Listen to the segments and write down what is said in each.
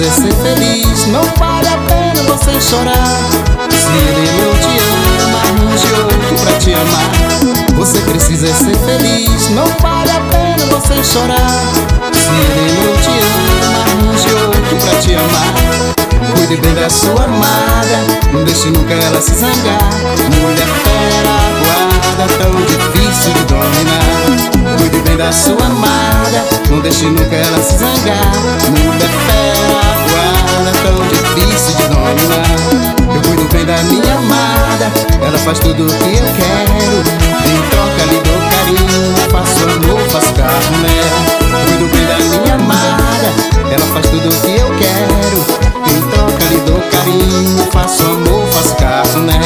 precisa ser feliz, não vale a pena você chorar. Se ele não te ama, arranje outro pra te amar. Você precisa ser feliz, não vale a pena você chorar. Se ele não te ama, arranje outro pra te amar. Cuide bem da sua amada, não deixe nunca ela se zangar. Mulher fera, guarda, tão difícil de dominar. Cuide bem da sua amada, não deixe nunca ela se zangar. Mulher fera, guarda, tão difícil de dominar. Eu cuido bem da minha amada, ela faz tudo o que eu quero. Em troca lhe dou carinho, faço amor, faço cafuné. Cuido bem da minha amada, ela faz tudo o que eu quero. Em troca lhe dou carinho, faço amor, faço cafuné.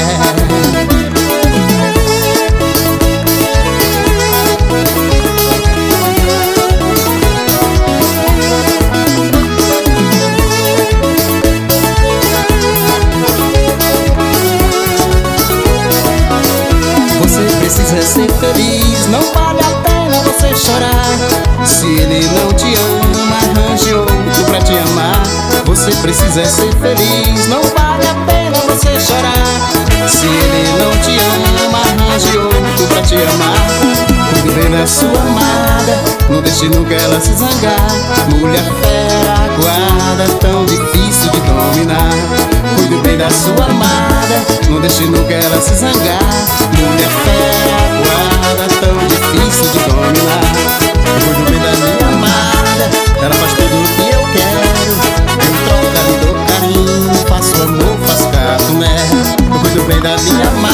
Você precisa ser feliz, não vale a pena você chorar. Se ele não te ama, arranje outro pra te amar. Você precisa ser feliz, não vale a pena você chorar. Se ele não te ama, arranje outro pra te amar. Cuide bem da sua amada, não deixe nunca ela se zangar. Mulher fera, guarda, tão difícil de dominar. Cuide bem da sua amada, não deixe nunca ela se zangar. Mulher fera, guarda, tão difícil de dominar. Cuido bem da minha amada, ela faz tudo o que eu quero. Em troca lhe dou carinho, faço amor, faço cafuné. Eu cuido bem da minha amada,